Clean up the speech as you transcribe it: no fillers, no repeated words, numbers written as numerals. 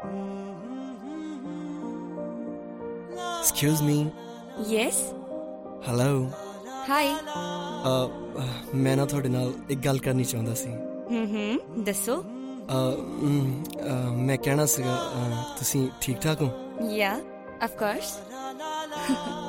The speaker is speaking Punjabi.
Excuse me. Yes. Hello. Hi. ਮੈਂ ਨਾ ਤੁਹਾਡੇ ਨਾਲ ਇੱਕ ਗੱਲ ਕਰਨੀ ਚਾਹੁੰਦਾ ਸੀ। ਦੱਸੋ। ਮੈਂ ਕਹਿਣਾ ਸੀਗਾ ਤੁਸੀਂ ਠੀਕ ਠਾਕ ਹੋ? Yeah, of course.